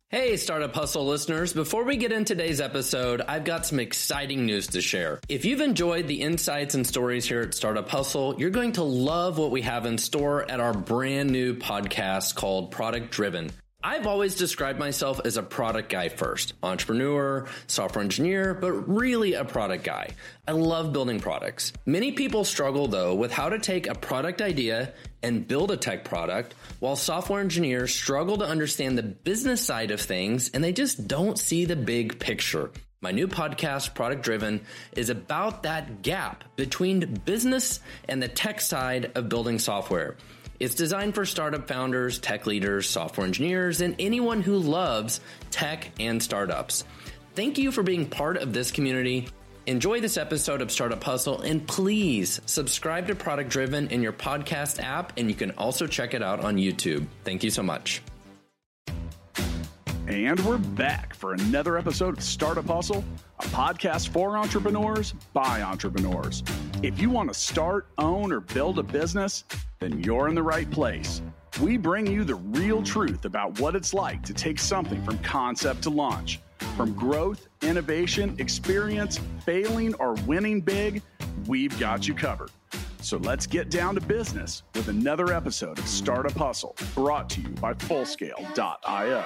Hey, Startup Hustle listeners. Before we get into today's episode, I've got some exciting news to share. If you've enjoyed the insights and stories here at Startup Hustle, you're going to love what we have in store at our brand new podcast called Product Driven. I've always described myself as a product guy first, entrepreneur, software engineer, but really a product guy. I love building products. Many people struggle though with how to take a product idea and build a tech product, while software engineers struggle to understand the business side of things and they just don't see the big picture. My new podcast, Product Driven, is about that gap between business and the tech side of building software. It's designed for startup founders, tech leaders, software engineers, and anyone who loves tech and startups. Thank you for being part of this community. Enjoy this episode of Startup Hustle, and please subscribe to Product Driven in your podcast app, and you can also check it out on YouTube. Thank you so much. And we're back for another episode of Startup Hustle, a podcast for entrepreneurs by entrepreneurs. If you want to start, own, or build a business, then you're in the right place. We bring you the real truth about what it's like to take something from concept to launch. From growth, innovation, experience, failing, or winning big, we've got you covered. So let's get down to business with another episode of Startup Hustle, brought to you by Fullscale.io.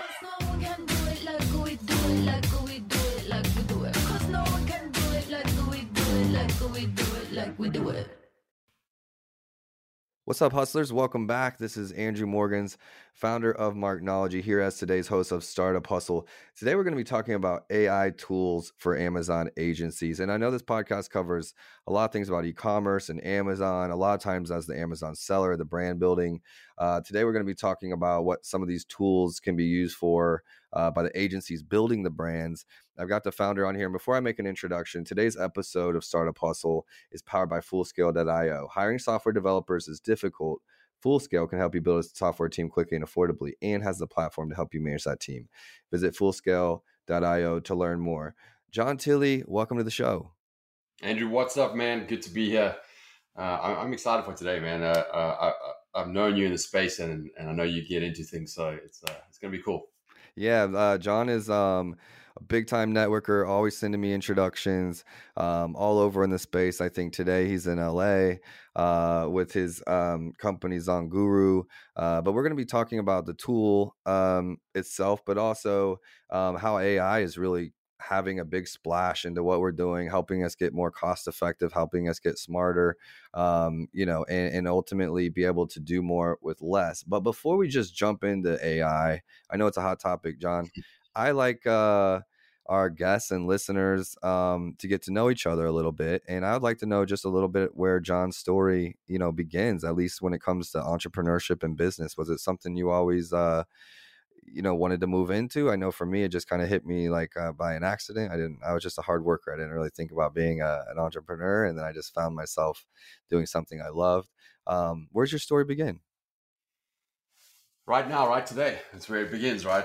What's up, hustlers? Welcome back. This is Andrew Morgans, founder of Marknology, here as today's host of Startup Hustle. Today, we're going to be talking about AI tools for Amazon agencies. And I know this podcast covers a lot of things about e-commerce and Amazon, a lot of times as the Amazon seller, the brand building. Today, we're going to be talking about what some of these tools can be used for by the agencies building the brands. I've got the founder on here. And before I make an introduction, today's episode of Startup Hustle is powered by Fullscale.io. Hiring software developers is difficult. Fullscale can help you build a software team quickly and affordably, and has the platform to help you manage that team. Visit Fullscale.io to learn more. John Tilley, welcome to the show. Andrew, what's up, man? Good to be here. I'm excited for today, man. I've known you in the space, and I know you get into things, so it's going to be cool. Yeah, John is a big-time networker, always sending me introductions all over in the space. I think today he's in LA with his company ZonGuru. But we're going to be talking about the tool itself, but also how AI is really having a big splash into what we're doing, helping us get more cost effective, helping us get smarter, and ultimately be able to do more with less. But before we just jump into AI, I know it's a hot topic, John. I like our guests and listeners to get to know each other a little bit. And I would like to know just a little bit where John's story, begins, at least when it comes to entrepreneurship and business. Was it something you always wanted to move into? I know for me, it just kind of hit me like by an accident. I was just a hard worker. I didn't really think about being an entrepreneur. And then I just found myself doing something I loved. Where's your story begin? Right now, right today. That's where it begins, right?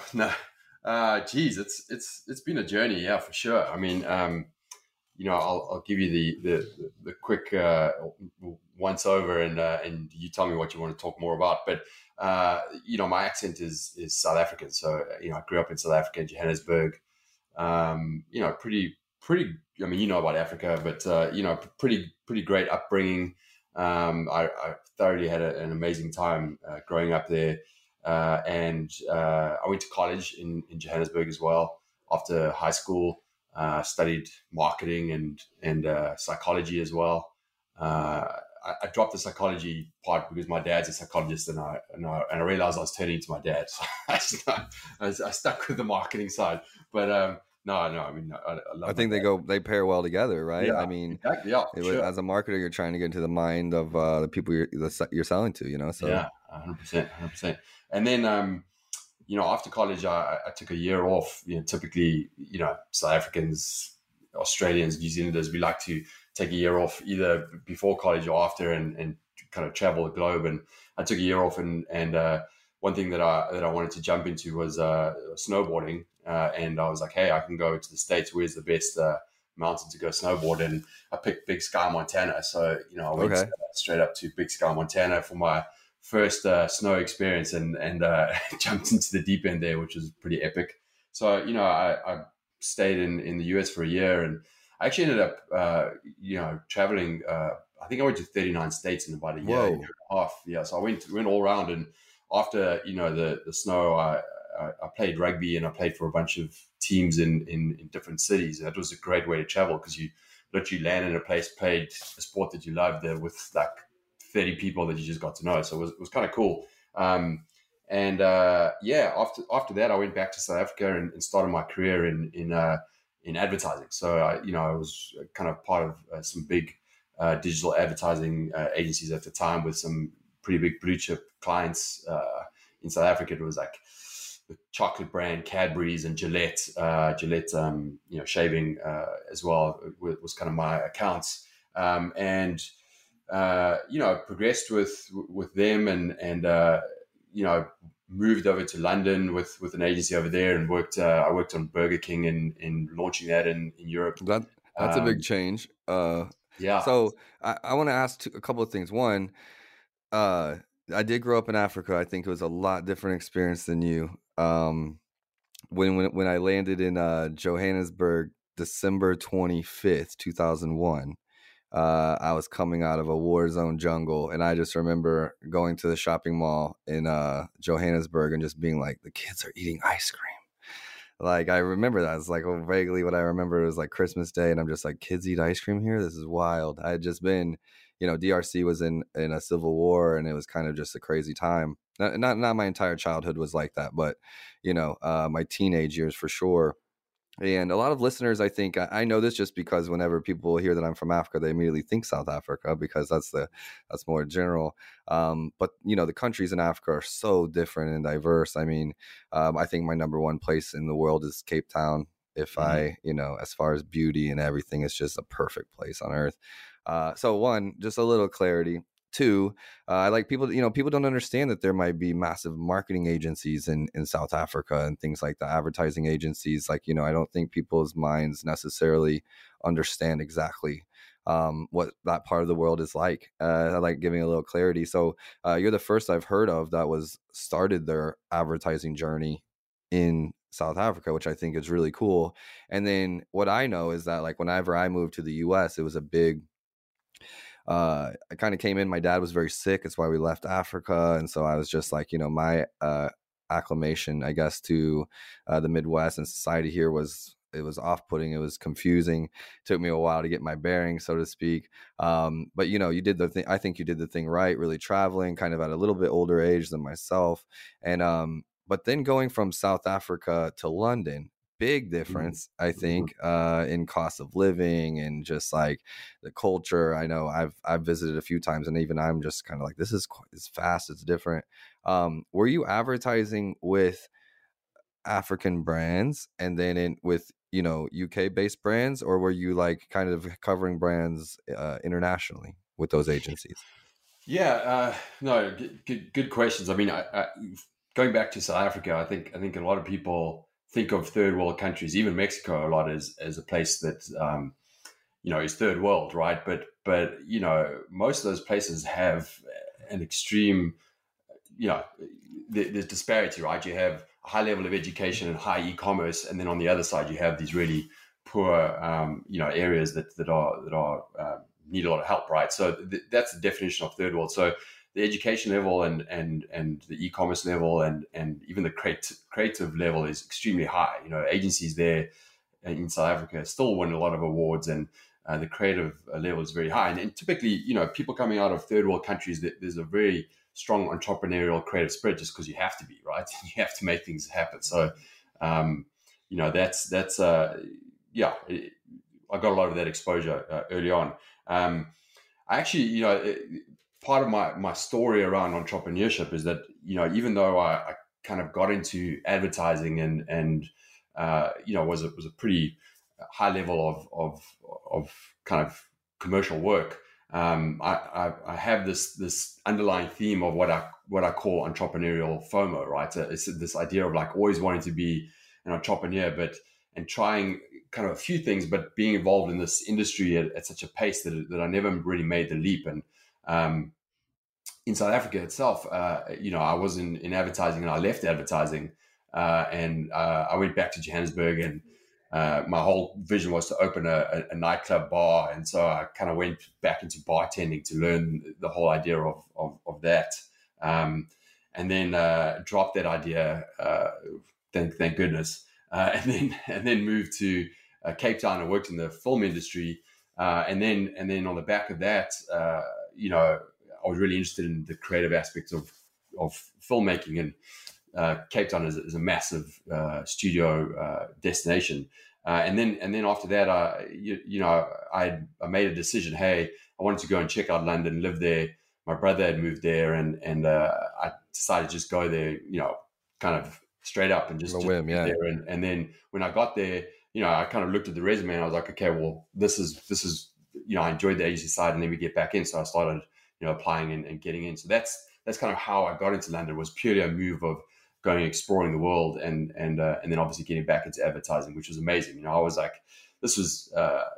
It's been a journey. Yeah, for sure. I mean, I'll give you the quick once over and you tell me what you want to talk more about. But, my accent is South African. So, I grew up in South Africa, Johannesburg, pretty, I mean, about Africa, but, pretty great upbringing. I thoroughly had an amazing time growing up there. And I went to college in Johannesburg as well. After high school, studied marketing and psychology as well. I dropped the psychology part because my dad's a psychologist, and I realized I was turning into my dad. So I stuck with the marketing side. But no. I mean, I think they pair well together, right? Yeah, I mean, exactly, yeah, sure. As a marketer, you're trying to get into the mind of the people you're selling to, So yeah, 100%. And then after college, I took a year off. Typically, South Africans, Australians, New Zealanders, we like to take a year off either before college or after, and kind of travel the globe. And I took a year off, and one thing that I wanted to jump into was snowboarding. And I was like, hey, I can go to the States. Where's the best mountain to go snowboard? And I picked Big Sky, Montana. So I went straight up to Big Sky, Montana for first snow experience and jumped into the deep end there, which was pretty epic. So, I stayed in the US for a year, and I actually ended up, traveling. I think I went to 39 states in about a year and a half. Yeah. So I went all around, and after, the snow, I played rugby, and I played for a bunch of teams in different cities. And that was a great way to travel, because you literally land in a place, played a sport that you loved there with like 30 people that you just got to know. So it was kind of cool. After that, I went back to South Africa and started my career in advertising. So I was kind of part of some big digital advertising agencies at the time, with some pretty big blue chip clients in South Africa. It was like the chocolate brand Cadbury's and Gillette, shaving as well was kind of my accounts, progressed with them and moved over to London with an agency over there, and I worked on Burger King in launching that in Europe. That's a big change. Yeah. So I want to ask a couple of things. One, I did grow up in Africa. I think it was a lot different experience than you. When I landed in Johannesburg, December 25th, 2001, I was coming out of a war zone jungle, and I just remember going to the shopping mall in Johannesburg and just being like, the kids are eating ice cream. Like, I remember that. It's like, vaguely what I remember was like Christmas Day, and I'm just like, kids eat ice cream here? This is wild. I had just been, DRC was in a civil war, and it was kind of just a crazy time. Not my entire childhood was like that, but, my teenage years for sure. And a lot of listeners, I think, I know this just because whenever people hear that I'm from Africa, they immediately think South Africa, because that's more general. But the countries in Africa are so different and diverse. I mean, I think my number one place in the world is Cape Town. If I, as far as beauty and everything, it's just a perfect place on earth. So one, just a little clarity. Two, I like people, people don't understand that there might be massive marketing agencies in South Africa and things like that, advertising agencies. Like, I don't think people's minds necessarily understand exactly what that part of the world is like. I like giving a little clarity. So you're the first I've heard of that started their advertising journey in South Africa, which I think is really cool. And then what I know is that, like, whenever I moved to the US, it was a big I kind of came in, my dad was very sick. It's why we left Africa. And so I was just like, my acclimation, I guess, to the Midwest and society here was off-putting. It was confusing. It took me a while to get my bearings, so to speak. But you did the thing. I think you did the thing right, really traveling kind of at a little bit older age than myself. And but then going from South Africa to London, big difference, I think, in cost of living and just like the culture. I know I've visited a few times, and even I'm just kind of like, this is it's fast, it's different. Were you advertising with African brands and then with UK based brands, or were you like kind of covering brands internationally with those agencies? Yeah, no, good questions. I mean, I going back to South Africa, I think a lot of people think of third world countries, even Mexico, a lot as a place that is third world, right? But most of those places have an extreme, there's disparity, right? You have a high level of education and high e-commerce, and then on the other side, you have these really poor, areas that are need a lot of help, right? So that's the definition of third world. So the education level and the e-commerce level and even the creative level is extremely high. Agencies there in South Africa still win a lot of awards, and the creative level is very high. And typically, people coming out of third world countries, there's a very strong entrepreneurial creative spirit, just because you have to be, right? You have to make things happen. So, that's I got a lot of that exposure early on. I actually, part of my story around entrepreneurship is that, even though I kind of got into advertising and was a pretty high level of kind of commercial work, I have this underlying theme of what I call entrepreneurial FOMO, right? It's this idea of like always wanting to be an entrepreneur, and trying kind of a few things, but being involved in this industry at such a pace that I never really made the leap. And in South Africa itself, I was in advertising, and I left advertising, and I went back to Johannesburg, and my whole vision was to open a nightclub bar. And so I kind of went back into bartending to learn the whole idea of that. And then dropped that idea, thank goodness, and then moved to Cape Town and worked in the film industry. And then on the back of that, I was really interested in the creative aspects of filmmaking, and Cape Town is a massive studio destination. And then after that, I made a decision. Hey, I wanted to go and check out London, live there. My brother had moved there, and I decided to just go there, kind of straight up and just whim, yeah. there. And then when I got there, I kind of looked at the resume and I was like, okay, well, this is I enjoyed the agency side, and let me get back in. So I started, applying and getting in. So that's kind of how I got into London. It was purely a move of going exploring the world, and then obviously getting back into advertising, which was amazing. I was like, this was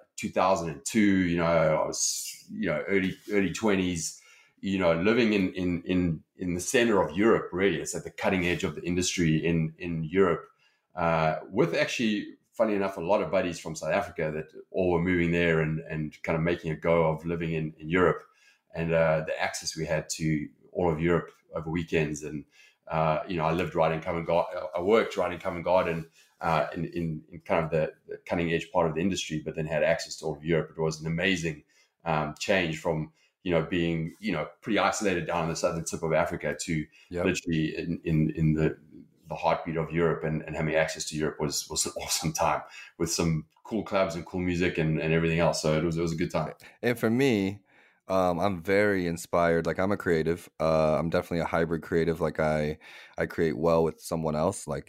2002. I was early 20s. Living in the center of Europe. Really, it's at the cutting edge of the industry in Europe. With actually, funny enough, a lot of buddies from South Africa that all were moving there and kind of making a go of living in Europe, and the access we had to all of Europe over weekends. And I lived right in Covent Garden. I worked right in Covent Garden in kind of the cutting edge part of the industry, but then had access to all of Europe. It was an amazing change from being pretty isolated down on the southern tip of Africa to literally in the heartbeat of Europe, and having access to Europe was an awesome time with some cool clubs and cool music and everything else. So it was a good time. And for me, I'm very inspired. Like, I'm a creative. I'm definitely a hybrid creative. Like, I create well with someone else. Like,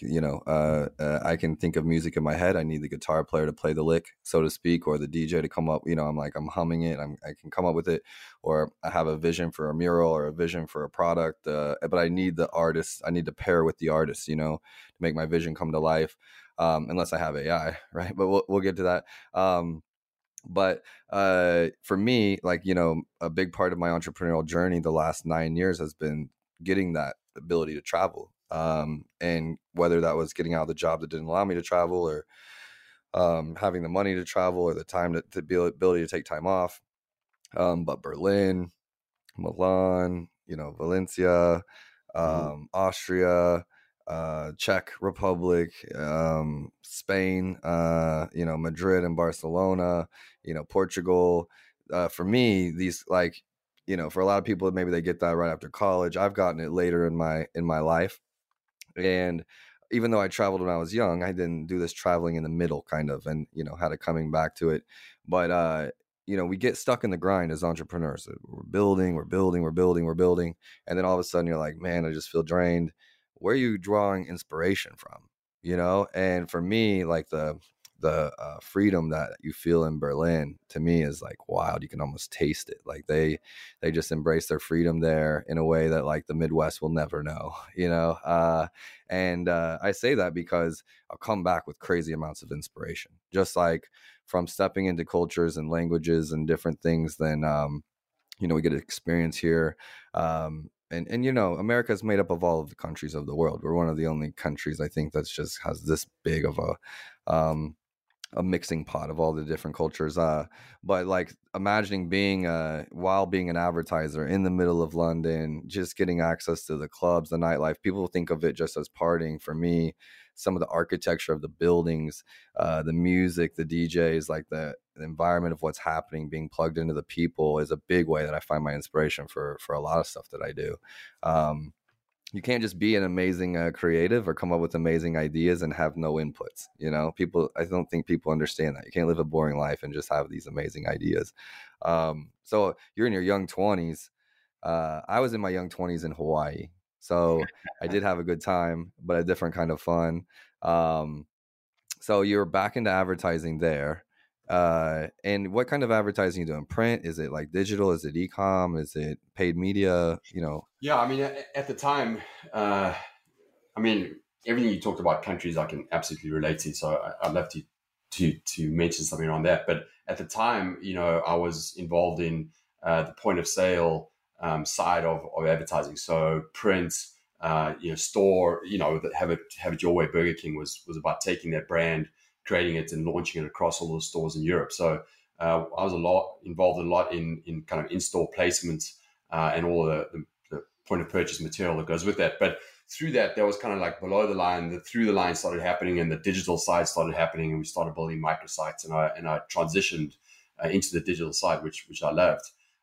I can think of music in my head. I need the guitar player to play the lick, so to speak, or the DJ to come up. I'm humming it. I can come up with it, or I have a vision for a mural or a vision for a product. But I need the artist. I need to pair with the artist, to make my vision come to life. Unless I have AI, right? But we'll get to that. But for me, like, a big part of my entrepreneurial journey the last 9 years has been getting that ability to travel. And whether that was getting out of the job that didn't allow me to travel, or having the money to travel, or the time to be ability to take time off. But Berlin, Milan, Valencia, Austria, Czech Republic, Spain, Madrid and Barcelona, Portugal. For me, these, like, for a lot of people, maybe they get that right after college. I've gotten it later in my life. And even though I traveled when I was young, I didn't do this traveling in the middle kind of, and, had it coming back to it. But, we get stuck in the grind as entrepreneurs. We're building. And then all of a sudden you're like, man, I just feel drained. Where are you drawing inspiration from? And for me, like, the freedom that you feel in Berlin, to me, is like wild. You can almost taste it. Like, they just embrace their freedom there in a way that, like, the Midwest will never know, and I say that because I'll come back with crazy amounts of inspiration, just like from stepping into cultures and languages and different things than we get to experience here. And America is made up of all of the countries of the world. We're one of the only countries, I think, that's just has this big of a mixing pot of all the different cultures. But like, imagining being while being an advertiser in the middle of London, just getting access to the clubs, the nightlife. People think of it just as partying. For me, some of the architecture of the buildings, the music, the DJs, like the environment of what's happening, being plugged into the people, is a big way that I find my inspiration for a lot of stuff that I do. You can't just be an amazing creative or come up with amazing ideas and have no inputs. I don't think people understand that. You can't live a boring life and just have these amazing ideas. So you're in your young 20s. I was in my young 20s in Hawaii. So I did have a good time, but a different kind of fun. So you're back into advertising there. And what kind of advertising you doing? Print? Is it like digital? Is it e-com? Is it paid media? Yeah, I mean, at the time, everything you talked about countries, I can absolutely relate to. So I'd love to mention something on that. But at the time, I was involved in the point of sale side of advertising. So print, store, have it your way. Burger King was about taking that brand, creating it, and launching it across all the stores in Europe. So I was involved a lot in kind of in-store placements and all the point of purchase material that goes with that. But through that, there was kind of like below the line, the through the line started happening, and the digital side started happening, and we started building microsites, and I transitioned into the digital side, which I loved.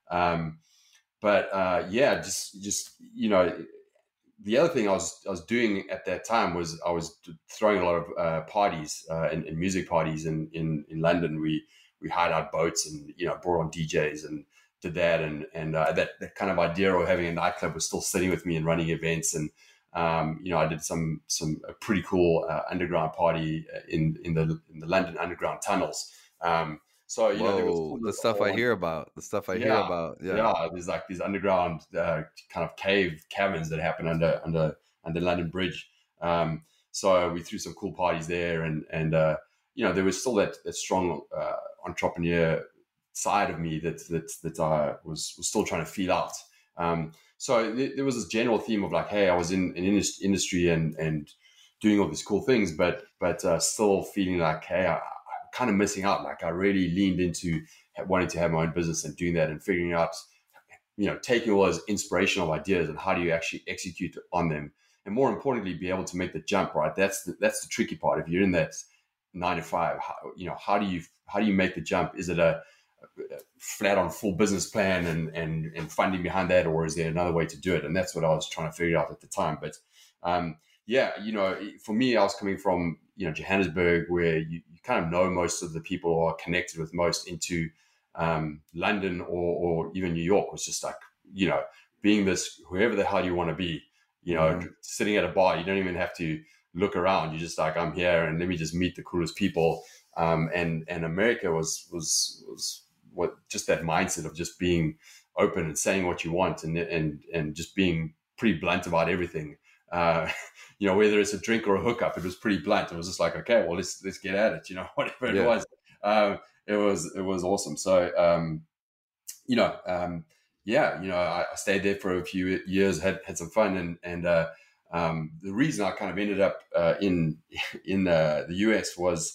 The other thing I was doing at that time was I was throwing a lot of parties and music parties in London. We hired out boats and brought on DJs and did that, and that kind of idea of having a nightclub was still sitting with me and running events. And I did some pretty cool underground party in the London underground tunnels. So there was the stuff I hear about. Yeah, there's like these underground kind of cave caverns that happen under London Bridge. So we threw some cool parties there, and there was still that strong entrepreneur side of me that I was still trying to feel out. So there was this general theme of like, hey, I was in industry and doing all these cool things, but still feeling like, hey, I'm kind of missing out. Like I really leaned into wanting to have my own business and doing that and figuring out, taking all those inspirational ideas and how do you actually execute on them, and more importantly, be able to make the jump. Right, that's the tricky part. If you're in that 9 to 5, how do you make the jump? Is it a flat on full business plan and funding behind that, or is there another way to do it? And that's what I was trying to figure out at the time. But for me, I was coming from Johannesburg, where you kind of know most of the people who are connected with most, into London or even New York was just like being this whoever the hell you want to be, sitting at a bar, you don't even have to look around. You're just like, I'm here and let me just meet the coolest people. And America was what, just that mindset of just being open and saying what you want and just being pretty blunt about everything. Whether it's a drink or a hookup, it was pretty blunt. It was just like, okay, well, let's get at it. Whatever it was, it was awesome. So, I stayed there for a few years, had some fun, and the reason I kind of ended up in the US was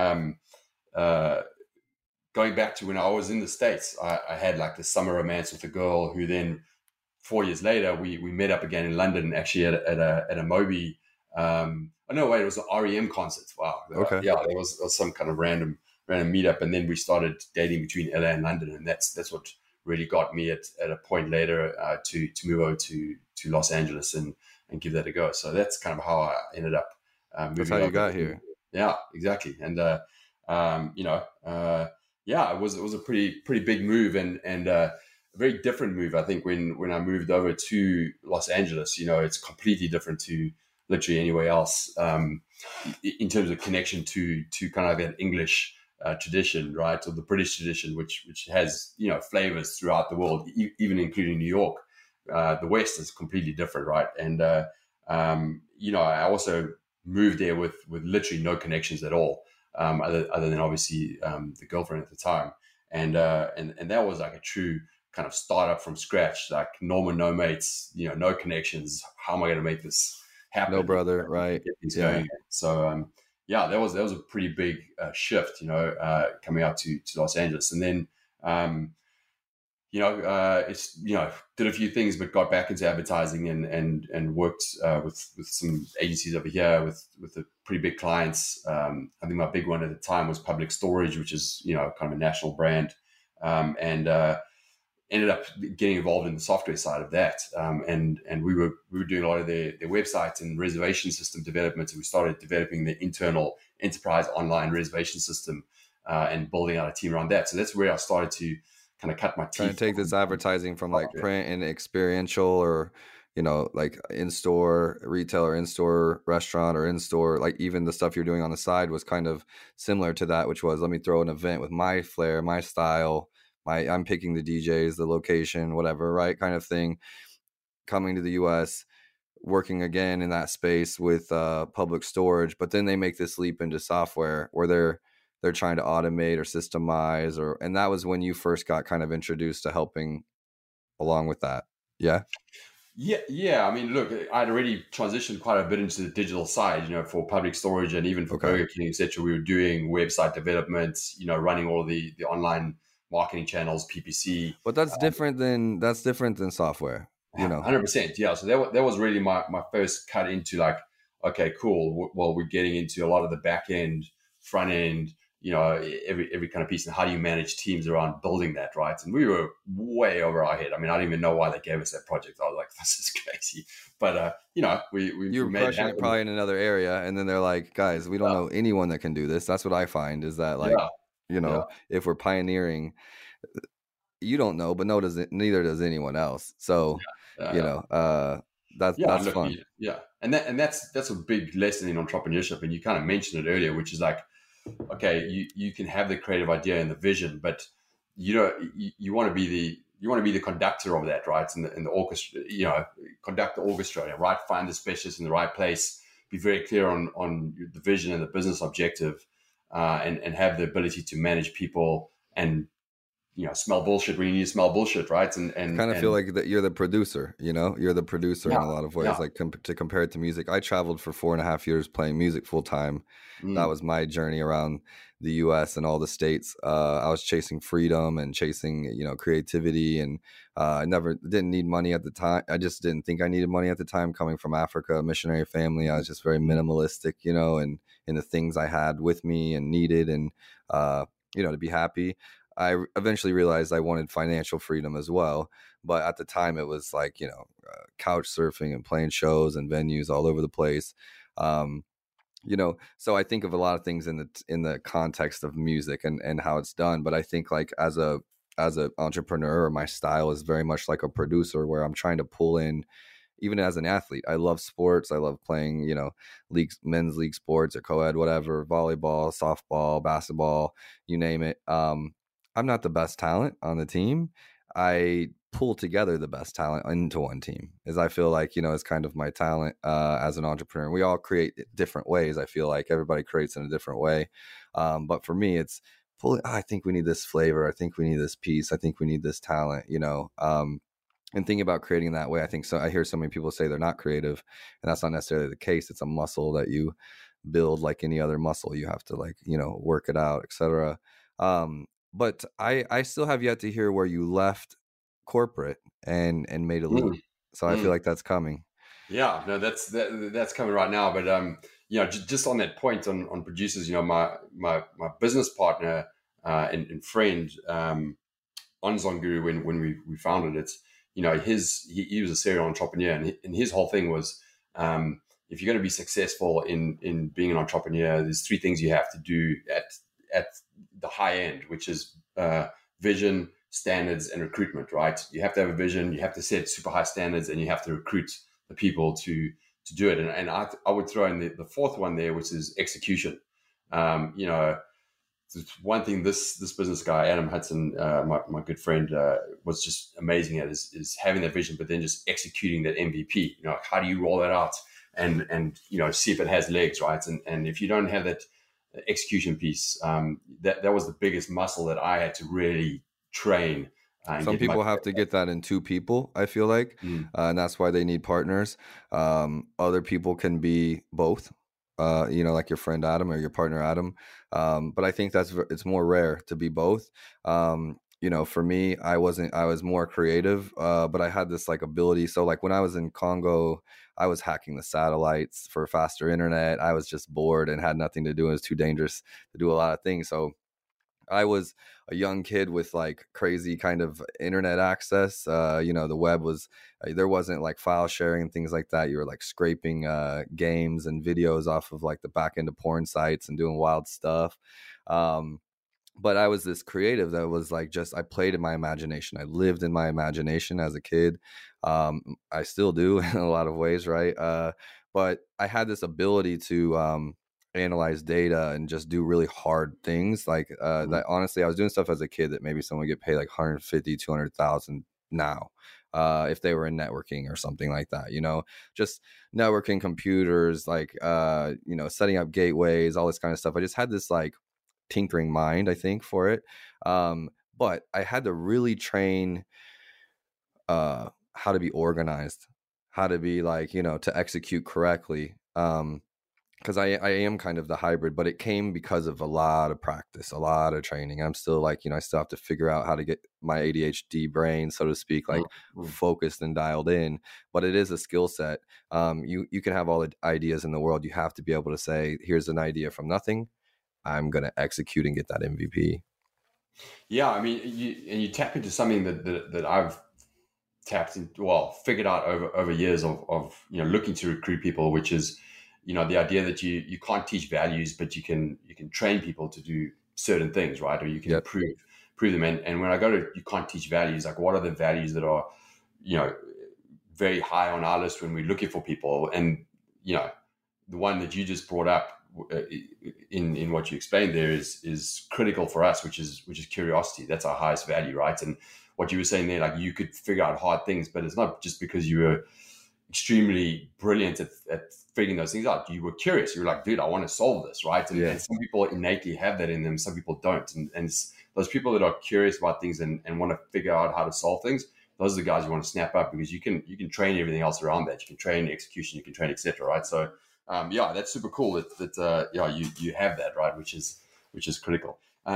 going back to when I was in the States. I had like this summer romance with a girl who then 4 years later we met up again in London, actually at a Moby. It was an REM concert. Wow. Okay. Yeah, there was some kind of random meetup, and then we started dating between LA and London, and that's what really got me at a point later to move over to Los Angeles and give that a go. So that's kind of how I ended up moving. That's how you got here. Yeah, exactly. And it was a pretty big move and a very different move. I think when I moved over to Los Angeles, it's completely different to literally anywhere else in terms of connection to kind of that English tradition, right, or the British tradition, which has flavors throughout the world, even including New York. The West is completely different, right? And I also moved there with literally no connections at all, other than obviously the girlfriend at the time, and that was like a true kind of startup from scratch, like no mates, no connections. How am I going to make this happen? No brother, right? Going. So that was a pretty big shift, coming out to Los Angeles, and then did a few things, but got back into advertising and worked with some agencies over here with the pretty big clients. I think my big one at the time was Public Storage, which is kind of a national brand, and ended up getting involved in the software side of that. And we were doing a lot of their websites and reservation system development, and we started developing the internal enterprise online reservation system and building out a team around that. So that's where I started to kind of cut my teeth. Trying to take this advertising from like print and experiential, or like in-store retail or in-store restaurant or in-store, like even the stuff you're doing on the side was kind of similar to that, which was, let me throw an event with my flair, my style, I'm picking the DJs, the location, whatever, right, kind of thing. Coming to the US, working again in that space with Public Storage, but then they make this leap into software where they're trying to automate or systemize, and that was when you first got kind of introduced to helping along with that. Yeah. Yeah. I mean, look, I'd already transitioned quite a bit into the digital side, for public storage and even for Okay. Burger King, etc. We were doing website development, running all of the online marketing channels, PPC. But that's different than software, 100%. Yeah. So that was really my first cut into like, okay, cool. Well, we're getting into a lot of the back end, front end, every kind of piece, and how do you manage teams around building that, right? And we were way over our head. I mean, I don't even know why they gave us that project. I was like, this is crazy. But you were made crushing it probably in another area, and then they're like, guys, we don't know anyone that can do this. That's what I find is that if we're pioneering, you don't know, but neither does anyone else. So that's fun. Yeah, and that's a big lesson in entrepreneurship, and you kind of mentioned it earlier, which is like, okay, you can have the creative idea and the vision, but you want to be the conductor of that, right? In the orchestra, conduct the orchestra, right? Find the specialist in the right place. Be very clear on the vision and the business objective, and have the ability to manage people and smell bullshit when you need to smell bullshit, right? And kind of feel like that you're the producer. You're the producer in a lot of ways. Like to compare it to music, I traveled for 4.5 years playing music full time. That was my journey around the U.S. and all the states. I was chasing freedom and chasing creativity, and I didn't need money at the time. I just didn't think I needed money at the time. Coming from Africa, a missionary family, I was just very minimalistic, and in the things I had with me and needed, and to be happy. I eventually realized I wanted financial freedom as well. But at the time it was like, couch surfing and playing shows and venues all over the place. So I think of a lot of things in the context of music and how it's done. But I think like as a entrepreneur, my style is very much like a producer, where I'm trying to pull in, even as an athlete, I love sports. I love playing, leagues, men's league sports or co-ed, whatever, volleyball, softball, basketball, you name it. I'm not the best talent on the team. I pull together the best talent into one team, as I feel like, it's kind of my talent as an entrepreneur. We all create different ways. I feel like everybody creates in a different way. But for me, it's I think we need this flavor. I think we need this piece. I think we need this talent, and thinking about creating that way. I think so. I hear so many people say they're not creative, and that's not necessarily the case. It's a muscle that you build like any other muscle. You have to work it out, etc. But I still have yet to hear where you left corporate and made a leap. So I feel like that's coming. Yeah, no, that's coming right now. But just on that point on producers, my business partner and friend Onzon Guru, when we founded it, he was a serial entrepreneur, and his whole thing was, if you're going to be successful in being an entrepreneur, there's 3 things you have to do at the high end, which is vision, standards, and recruitment, right? You have to have a vision, you have to set super high standards, and you have to recruit the people to do it. And I would throw in the 4th one there, which is execution. One thing this business guy, Adam Hudson, my good friend, was just amazing at is having that vision, but then just executing that MVP. How do you roll that out and see if it has legs, right? And if you don't have that execution piece, that was the biggest muscle that I had to really train. Some people have to get that in 2 people, I feel like, and that's why they need partners. Other people can be both, like your friend Adam or your partner Adam. But I think it's more rare to be both. For me, I was more creative, but I had this ability. So when I was in Congo, I was hacking the satellites for faster internet. I was just bored and had nothing to do. It was too dangerous to do a lot of things. So I was a young kid with crazy kind of internet access. The web there wasn't file sharing and things like that. You were scraping games and videos off of the back end of porn sites and doing wild stuff. But I was this creative that was I played in my imagination. I lived in my imagination as a kid. I still do in a lot of ways, right? But I had this ability to analyze data and just do really hard things that. Honestly, I was doing stuff as a kid that maybe someone would get paid $150,000, $200,000 now if they were in networking or something like that, just networking computers, setting up gateways, all this kind of stuff. I just had this tinkering mind, I think, for it. But I had to really train how to be organized, how to be like, to execute correctly. Because I am kind of the hybrid, but it came because of a lot of practice, a lot of training. I'm still like, I still have to figure out how to get my ADHD brain, so to speak, like focused and dialed in. But it is a skill set. You can have all the ideas in the world. You have to be able to say, here's an idea from nothing. I'm going to execute and get that MVP. Yeah, I mean, you tap into something that I've tapped into, figured out over years of looking to recruit people, which is, the idea that you can't teach values, but you can train people to do certain things, right? Or you can prove them. And when I go to, you can't teach values, like what are the values that are, very high on our list when we're looking for people? And, the one that you just brought up in what you explained there is critical for us, which is curiosity. That's our highest value, right? And what you were saying there, like you could figure out hard things, but it's not just because you were extremely brilliant at figuring those things out. You were curious. You were like, dude, I want to solve this, right? And some people innately have that in them. Some people don't. And those people that are curious about things and want to figure out how to solve things, those are the guys you want to snap up, because you can train everything else around that. You can train execution, you can train, etc. Right? So that's super cool that you have that, right? Which is critical.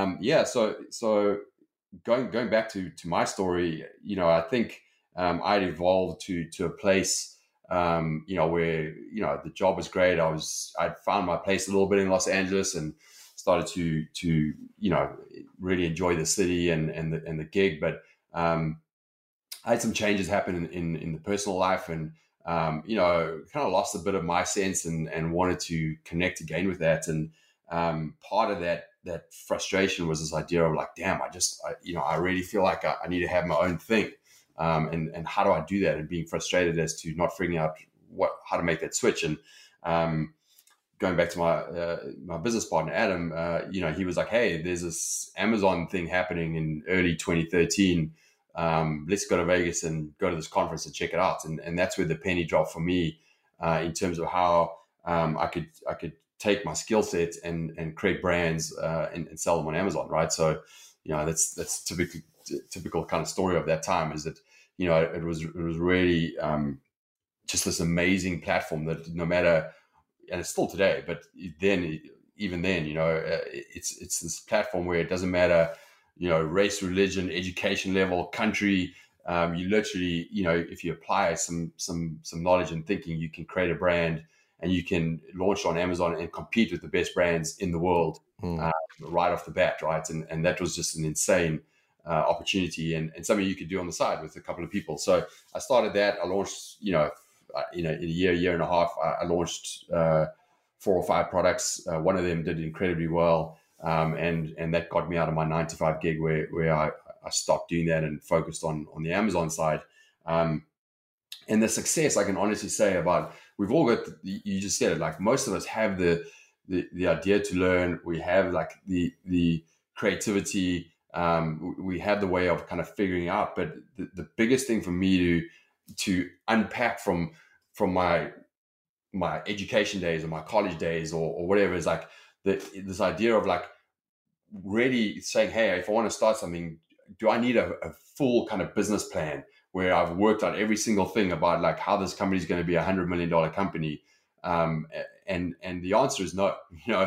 So going back to my story, I think I'd evolved to a place where the job was great. I'd found my place a little bit in Los Angeles and started to really enjoy the city and the gig. But I had some changes happen in the personal life, and kind of lost a bit of my sense and wanted to connect again with that. And part of that frustration was this idea of like, damn, I really feel like I need to have my own thing. And how do I do that? And being frustrated as to not figuring out how to make that switch. And going back to my business partner, Adam, he was like, hey, there's this Amazon thing happening in early 2013. Let's go to Vegas and go to this conference and check it out. And that's where the penny dropped for me in terms of how I could take my skill set and create brands and sell them on Amazon, right? So, that's typical kind of story of that time, is that, it was really just this amazing platform that no matter, and it's still today, but even then, it's this platform where it doesn't matter, race, religion, education level, country. You literally, if you apply some knowledge and thinking, you can create a brand and you can launch on Amazon and compete with the best brands in the world right off the bat, right? And that was just an insane opportunity and something you could do on the side with a couple of people. So I started that. I launched, in a year and a half, I launched 4 or 5 products. One of them did incredibly well. And that got me out of my 9-to-5 gig where I stopped doing that and focused on the Amazon side. And the success, I can honestly say, about, we've all got, you just said it, like most of us have the idea to learn. We have like the creativity. We have the way of kind of figuring out. But the biggest thing for me to unpack from my education days or my college days or whatever is like this idea of like really saying, hey, if I want to start something, do I need a full kind of business plan where I've worked out every single thing about like how this company is going to be $100 million company? And the answer is no.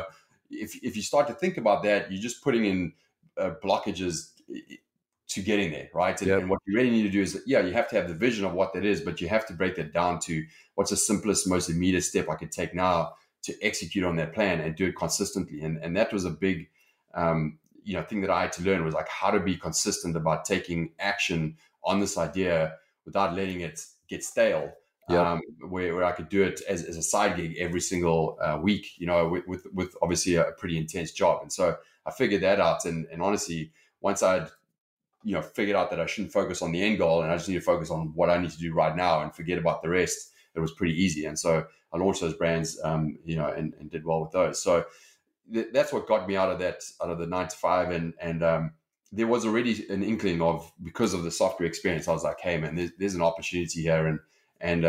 If you start to think about that, you're just putting in blockages to getting there, right? And what you really need to do is, you have to have the vision of what that is, but you have to break that down to what's the simplest, most immediate step I could take now to execute on that plan and do it consistently. And that was a big, thing that I had to learn, was like how to be consistent about taking action on this idea without letting it get stale. Where I could do it as a side gig every single week, with obviously a pretty intense job. And so I figured that out. And honestly, once I'd, figured out that I shouldn't focus on the end goal and I just need to focus on what I need to do right now and forget about the rest, it was pretty easy. And so I launched those brands, and did well with those. So that's what got me out of the 9-to-5. And there was already an inkling of, because of the software experience, I was like, hey man, there's an opportunity here. And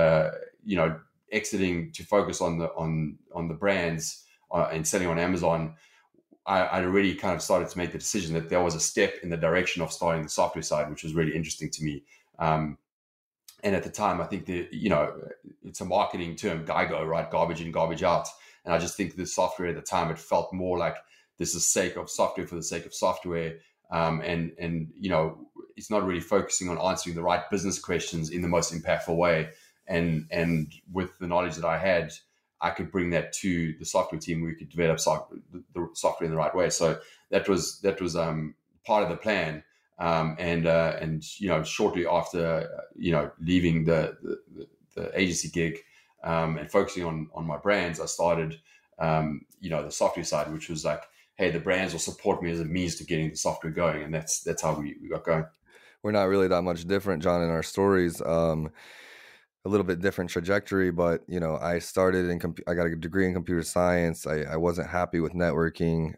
exiting to focus on the brands and selling on Amazon, I already kind of started to make the decision that there was a step in the direction of starting the software side, which was really interesting to me. And at the time, I think it's a marketing term, GIGO, right? Garbage in, garbage out. And I just think the software at the time, it felt more like this is sake of software for the sake of software. And it's not really focusing on answering the right business questions in the most impactful way. And with the knowledge that I had, I could bring that to the software team. We could develop the software in the right way. So that was part of the plan. And shortly after leaving the agency gig and focusing on my brands, I started the software side, which was like, hey, the brands will support me as a means to getting the software going, and that's how we got going. We're not really that much different, John, in our stories. A little bit different trajectory, but I started I got a degree in computer science. I wasn't happy with networking.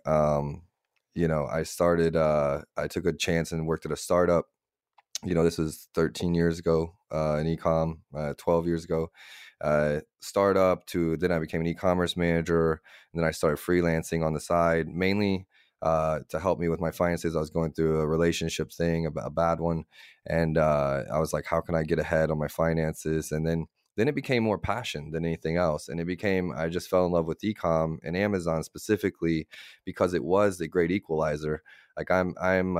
I took a chance and worked at a startup. This was 13 years ago in e-com, 12 years ago. Startup to then I became an e-commerce manager, and then I started freelancing on the side, mainly to help me with my finances. I was going through a relationship thing, a bad one, and I was like, how can I get ahead on my finances? And then it became more passion than anything else. And I just fell in love with e-com and Amazon specifically because it was the great equalizer. Like I'm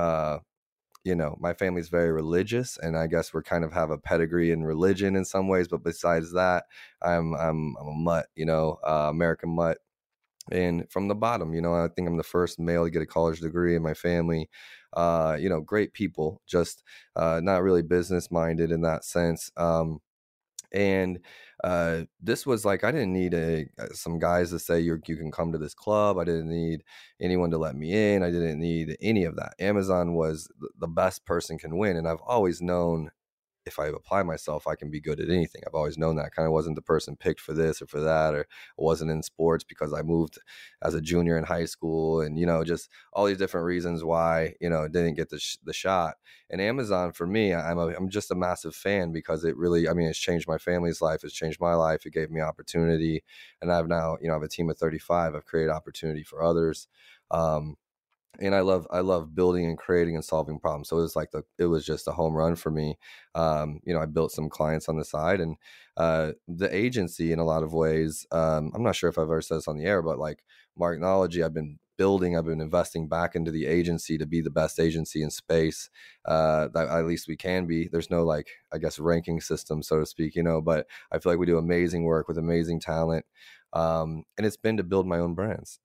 my family's very religious, and I guess we're kind of have a pedigree in religion in some ways. But besides that, I'm a mutt, American mutt. And from the bottom, I think I'm the first male to get a college degree in my family. Great people, just not really business minded in that sense. And this was like, I didn't need some guys to say you can come to this club. I didn't need anyone to let me in. I didn't need any of that. Amazon was the best person can win. And I've always known if I apply myself, I can be good at anything. I've always known that. I kind of wasn't the person picked for this or for that, or I wasn't in sports because I moved as a junior in high school, and just all these different reasons why didn't get the shot. And Amazon for me, I'm just a massive fan because it really, it's changed my family's life, it's changed my life, it gave me opportunity, and I've now I have a team of 35. I've created opportunity for others. And I love building and creating and solving problems. So it was just a home run for me. I built some clients on the side, and the agency in a lot of ways. I'm not sure if I've ever said this on the air, but like Marknology, I've been investing back into the agency to be the best agency in space that at least we can be. There's no ranking system, so to speak, but I feel like we do amazing work with amazing talent. And it's been to build my own brands,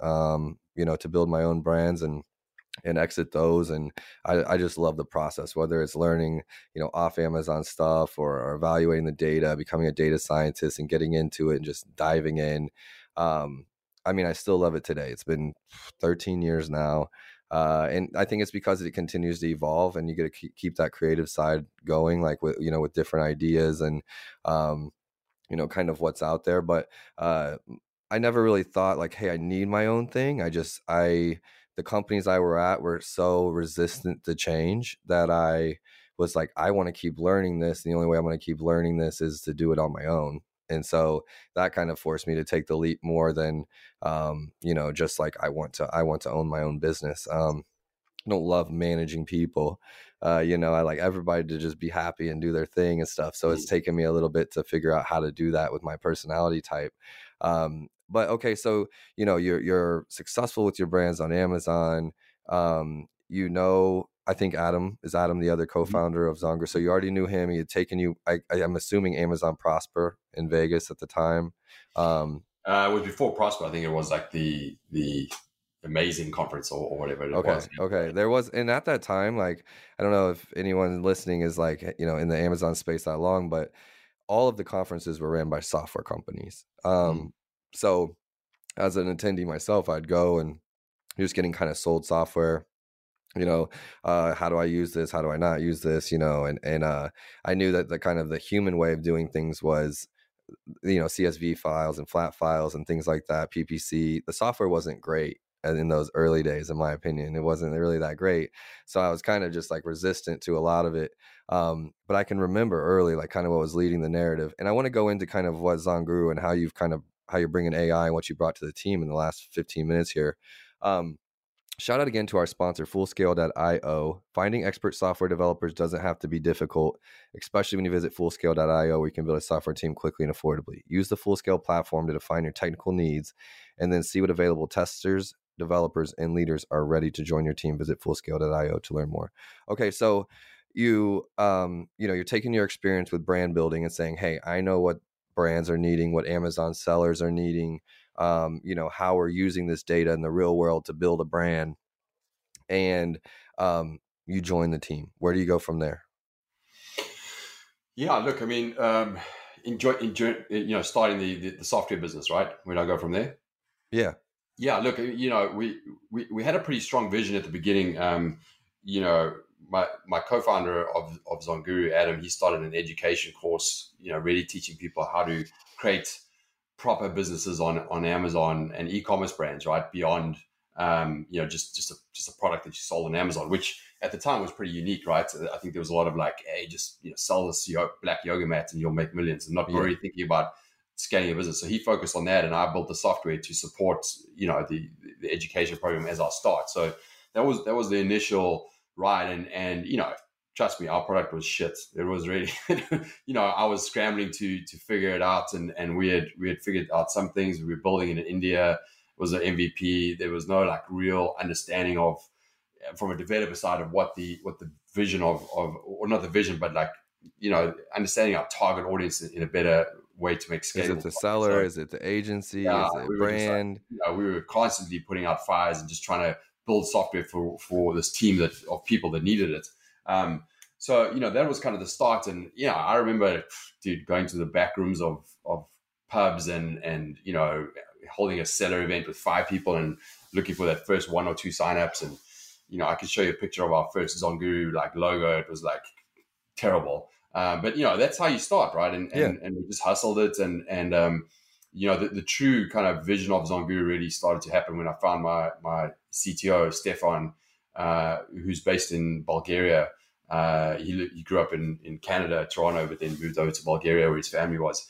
and exit those. And I just love the process, whether it's learning, off Amazon stuff or evaluating the data, becoming a data scientist and getting into it and just diving in. I still love it today. It's been 13 years now. And I think it's because it continues to evolve, and you get to keep that creative side going, like with different ideas and, kind of what's out there. But I never really thought like, hey, I need my own thing. The companies I were at were so resistant to change that I was like, I want to keep learning this. And the only way I'm going to keep learning this is to do it on my own. And so that kind of forced me to take the leap more than, just like I want to own my own business. I don't love managing people. I like everybody to just be happy and do their thing and stuff. So it's taken me a little bit to figure out how to do that with my personality type. But okay, so you're successful with your brands on Amazon. I think Adam the other co-founder of Zongru. So you already knew him. He had taken you. I'm assuming Amazon Prosper in Vegas at the time. It was before Prosper. I think it was like the Amazing conference or whatever it was. Okay. There was, and at that time, like I don't know if anyone listening is like in the Amazon space that long, but all of the conferences were ran by software companies. So as an attendee myself, I'd go and just getting kind of sold software, how do I use this? How do I not use this? And I knew that the kind of the human way of doing things was, CSV files and flat files and things like that, PPC. The software wasn't great in those early days, in my opinion. It wasn't really that great. So I was kind of just like resistant to a lot of it. But I can remember early, like kind of what was leading the narrative. And I want to go into kind of what Zongru and how you're bringing AI and what you brought to the team in the last 15 minutes here. Shout out again to our sponsor, Fullscale.io. Finding expert software developers doesn't have to be difficult, especially when you visit Fullscale.io, where you can build a software team quickly and affordably. Use the Fullscale platform to define your technical needs and then see what available testers, developers, and leaders are ready to join your team. Visit Fullscale.io to learn more. Okay, so you're taking your experience with brand building and saying, hey, I know what brands are needing, what Amazon sellers are needing, how we're using this data in the real world to build a brand, and you join the team. Where do you go from there? Yeah, look, I mean, enjoy starting the software business, right? Where do I go from there? Yeah, look, we had a pretty strong vision at the beginning. My co-founder of Zonguru, Adam, he started an education course, really teaching people how to create proper businesses on Amazon and e-commerce brands, right? Beyond, just a product that you sold on Amazon, which at the time was pretty unique, right? So I think there was a lot of like, hey, just sell this black yoga mat and you'll make millions, and not really thinking about scaling a business. So he focused on that, and I built the software to support, the education program as our start. So that was the initial ride, and trust me, our product was shit. It was really, I was scrambling to figure it out, and we had figured out some things. We were building it in India. It was an MVP. There was no like real understanding of, from a developer side, of what the vision of or not the vision, but like, understanding our target audience in a better way to make scalable. Is it the seller? Is it the agency? Is it brand? We were constantly putting out fires and just trying to build software for this team of people that needed it. So that was kind of the start. And I remember, dude, going to the back rooms of pubs and holding a seller event with 5 people and looking for that first 1 or 2 signups. And I could show you a picture of our first Zonguru like logo. It was like terrible. But that's how you start, right? And we just hustled it, and the true kind of vision of Zonguru really started to happen when I found my CTO Stefan, who's based in Bulgaria. He grew up in Canada, Toronto, but then moved over to Bulgaria where his family was.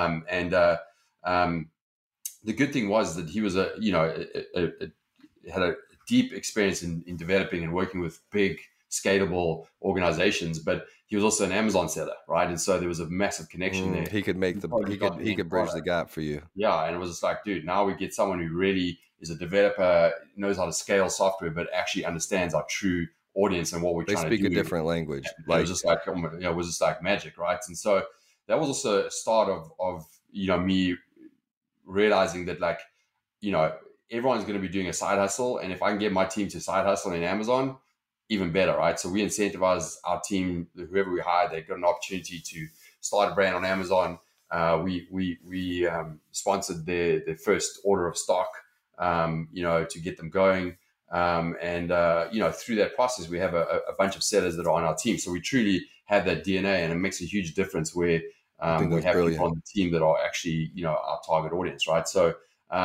The good thing was that he was had a deep experience in developing and working with big scalable organizations, but he was also an Amazon seller, right? And so there was a massive connection there. He could make he could bridge the gap for you. Yeah, and it was just like, dude, now we get someone who really is a developer, knows how to scale software, but actually understands our true audience and what we're trying to do. They speak a different language. It was just like, it was just like magic, right? And so that was also a start of me realizing that, like, everyone's going to be doing a side hustle, and if I can get my team to side hustle in Amazon, even better, right? So we incentivize our team, whoever we hire, they got an opportunity to start a brand on Amazon. We sponsored their first order of stock, to get them going. Through that process, we have a bunch of sellers that are on our team. So we truly have that DNA, and it makes a huge difference where we have people on the team that are actually, our target audience, right? So,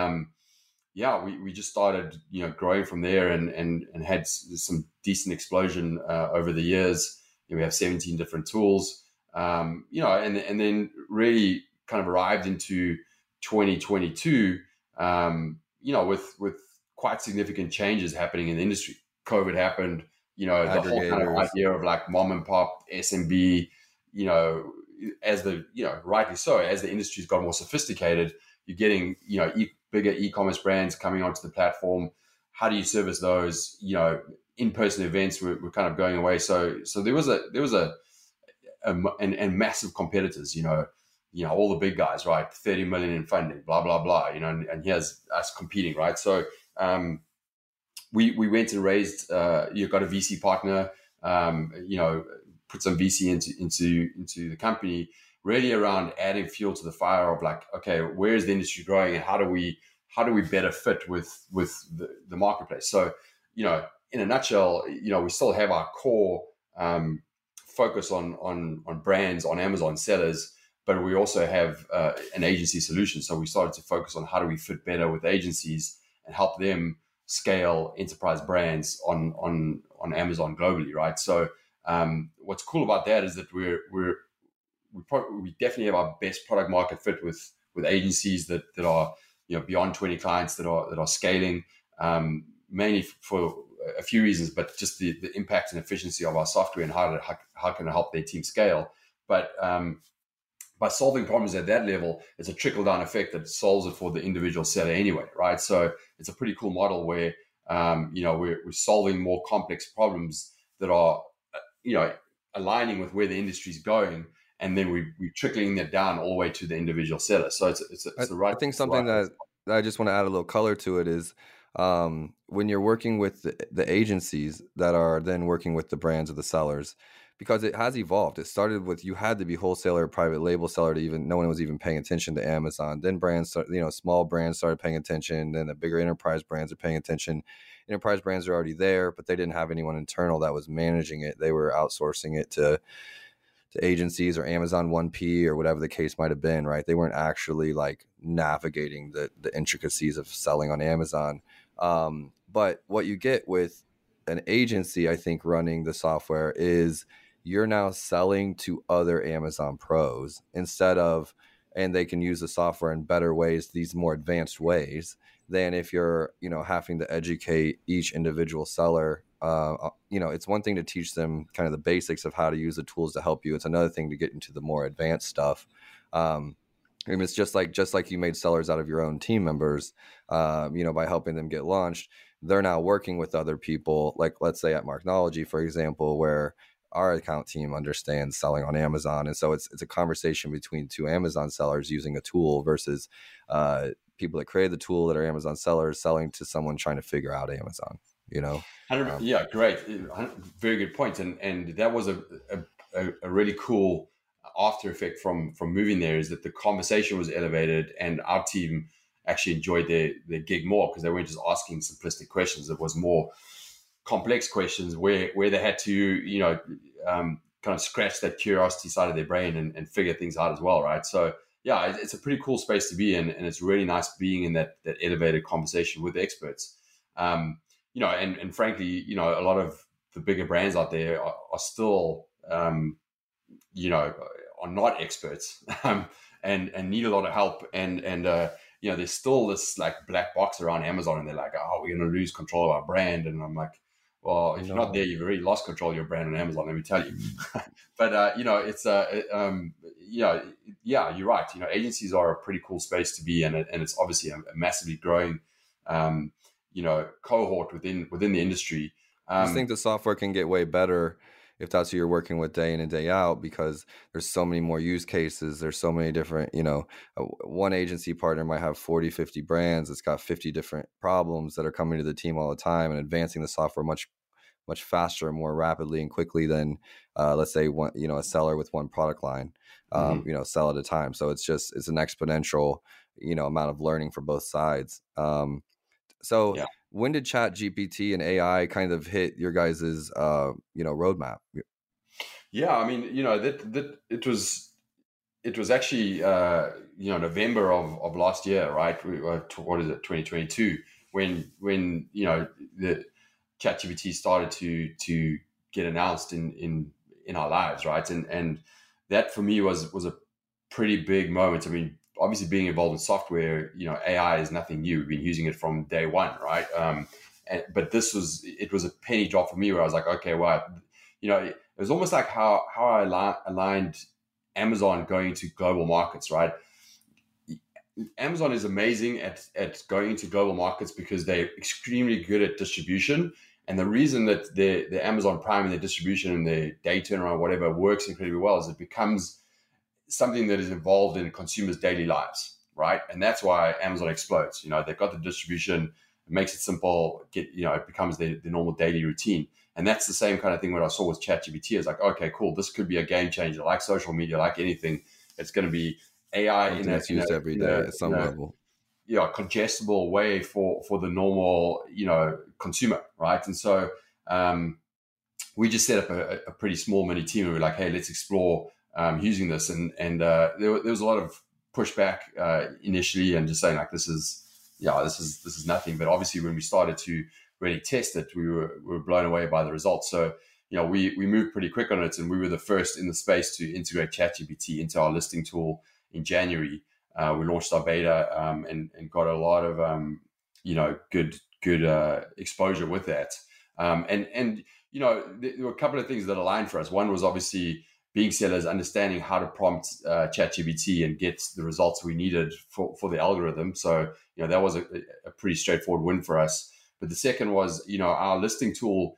we just started, growing from there and had some decent explosion over the years. We have 17 different tools, and then really kind of arrived into 2022, with quite significant changes happening in the industry. COVID happened, the whole kind of idea of like mom and pop, SMB, as rightly so, as the industry's got more sophisticated, you're getting, bigger e-commerce brands coming onto the platform. How do you service those? In-person events were kind of going away. So there was massive competitors, all the big guys, right? 30 million in funding, blah, blah, blah, and here's us competing, right? So, we went and raised, got a VC partner, put some VC into the company, really around adding fuel to the fire of like, okay, where is the industry growing, and how do we better fit with the marketplace? So, in a nutshell, we still have our core focus on brands, on Amazon sellers, but we also have an agency solution. So we started to focus on how do we fit better with agencies and help them scale enterprise brands on Amazon globally, right? So what's cool about that is that we definitely have our best product market fit with agencies that are beyond 20 clients that are scaling. mainly for a few reasons, but just the impact and efficiency of our software and how can it help their team scale. But by solving problems at that level, it's a trickle down effect that solves it for the individual seller anyway, right? So it's a pretty cool model where we're solving more complex problems that are aligning with where the industry is going, and then we're trickling that down all the way to the individual seller. So it's the right. I think something that I just want to add a little color to it is when you're working with the agencies that are then working with the brands or the sellers, because it has evolved. It started with you had to be wholesaler, private label seller to even no one was even paying attention to Amazon. Then brands, small brands started paying attention. Then the bigger enterprise brands are paying attention. Enterprise brands are already there, but they didn't have anyone internal that was managing it. They were outsourcing it to agencies or Amazon 1P or whatever the case might have been, right? They weren't actually like navigating the intricacies of selling on Amazon. But what you get with an agency, I think, running the software is you're now selling to other Amazon pros and they can use the software in better ways, these more advanced ways, than if you're, having to educate each individual seller. It's one thing to teach them kind of the basics of how to use the tools to help you. It's another thing to get into the more advanced stuff. It's just like you made sellers out of your own team members, by helping them get launched. They're now working with other people, like let's say at Marknology, for example, where our account team understands selling on Amazon. And so it's a conversation between two Amazon sellers using a tool versus people that create the tool that are Amazon sellers selling to someone trying to figure out Amazon, Yeah, great. Very good point. And that was a really cool after effect from moving there, is that the conversation was elevated and our team actually enjoyed their gig more because they weren't just asking simplistic questions. It was more complex questions where they had to, kind of scratch that curiosity side of their brain and figure things out as well, right? So yeah, it's a pretty cool space to be in, and it's really nice being in that elevated conversation with experts. And frankly, a lot of the bigger brands out there are still, are not experts and need a lot of help. And there's still this like black box around Amazon, and they're like, oh, we're going to lose control of our brand. And I'm like, well, if you're not there, you've already lost control of your brand on Amazon, let me tell you. But, you're right. Agencies are a pretty cool space to be in, and it's obviously a massively growing, cohort within the industry. I just think the software can get way better if that's who you're working with day in and day out, because there's so many more use cases. There's so many different, one agency partner might have 40, 50 brands. It's got 50 different problems that are coming to the team all the time, and advancing the software much, much faster and more rapidly and quickly than, let's say, one, a seller with one product line, sell at a time. So it's an exponential, amount of learning for both sides. When did ChatGPT and AI kind of hit your guys's, roadmap? Yeah, I mean, that it was actually, November of last year, right? What is it, 2022, when the ChatGPT started to get announced in our lives, right? And that for me was a pretty big moment. I mean, obviously being involved in software, AI is nothing new. We've been using it from day one, right? But it was a penny drop for me where I was like, okay, well, it was almost like how I aligned Amazon going into global markets, right? Amazon is amazing at going into global markets because they're extremely good at distribution. And the reason that the Amazon Prime and their distribution and their day turnaround, whatever, works incredibly well is it becomes something that is involved in consumers' daily lives, right? And that's why Amazon explodes. They've got the distribution, it makes it simple, it becomes the normal daily routine. And that's the same kind of thing what I saw with ChatGPT. It's like, okay, cool, this could be a game changer, like social media, like anything. It's going to be AI it's used every day at some level. Congestible way for the normal, consumer, right? And so we just set up a pretty small mini team, and we're like, hey, let's explore using this, and there was a lot of pushback initially, and just saying like, this is nothing. But obviously, when we started to really test it, we were blown away by the results. So we moved pretty quick on it, and we were the first in the space to integrate ChatGPT into our listing tool in January. We launched our beta and got a lot of good exposure with that. And there were a couple of things that aligned for us. One was obviously being sellers, understanding how to prompt ChatGPT and get the results we needed for the algorithm. So, that was a pretty straightforward win for us. But the second was, our listing tool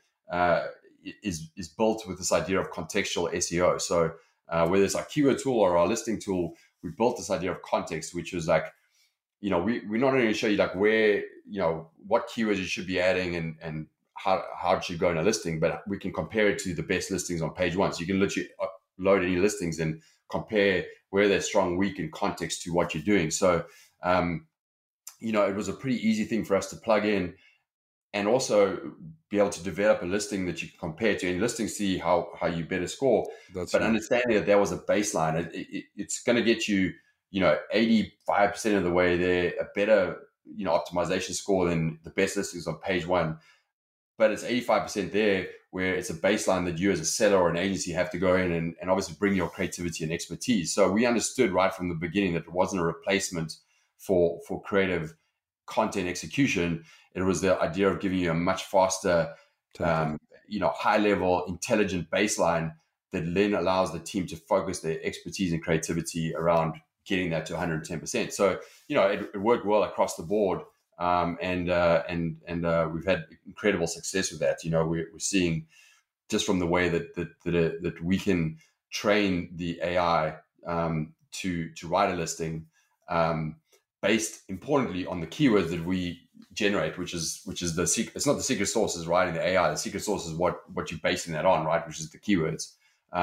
is built with this idea of contextual SEO. So whether it's our keyword tool or our listing tool, we built this idea of context, which was like, we not only show you like where, what keywords you should be adding and how it should go in a listing, but we can compare it to the best listings on page one. So you can literally load any listings and compare where they're strong, weak in context to what you're doing. So, it was a pretty easy thing for us to plug in and also be able to develop a listing that you can compare to any listing, see how you better score. But right. Understanding that there was a baseline, it's going to get you, 85% of the way there, a better, optimization score than the best listings on page one. But it's 85% there where it's a baseline that you as a seller or an agency have to go in and obviously bring your creativity and expertise. So we understood right from the beginning that it wasn't a replacement for creative content execution. It was the idea of giving you a much faster, high level, intelligent baseline that then allows the team to focus their expertise and creativity around getting that to 110%. So, it worked well across the board. And we've had incredible success with that. We're seeing just from the way that we can train the AI to write a listing based importantly on the keywords that we generate, which is the secret. It's not the secret sauce is writing the AI. The secret sauce is what you're basing that on, right? Which is the keywords.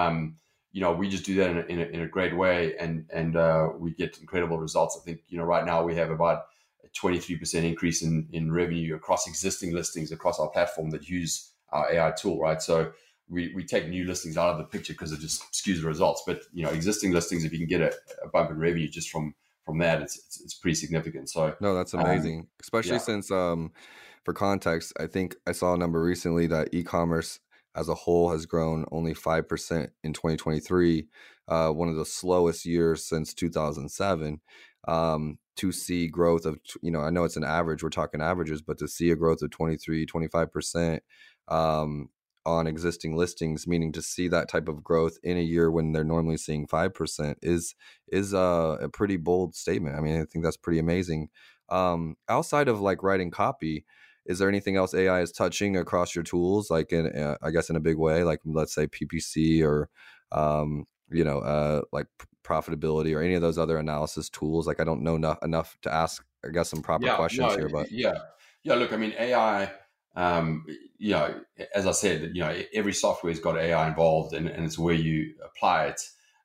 We just do that in a great way, and we get incredible results. I think right now we have about 23% increase in revenue across existing listings across our platform that use our AI tool, right? So we take new listings out of the picture because it just skews the results. But existing listings, if you can get a bump in revenue just from that, it's pretty significant. So no, that's amazing, especially since for context, I think I saw a number recently that e-commerce as a whole has grown only 5% in 2023, one of the slowest years since 2007. To see growth of, I know it's an average, we're talking averages, but to see a growth of 25% on existing listings, meaning to see that type of growth in a year when they're normally seeing 5% is a pretty bold statement. I mean, I think that's pretty amazing. Outside of like writing copy, is there anything else AI is touching across your tools, like I guess in a big way, like let's say PPC or like profitability or any of those other analysis tools? Like I don't know enough to ask, I guess, some proper questions here, but look, I mean, AI, as I said, every software's got AI involved, and it's where you apply it.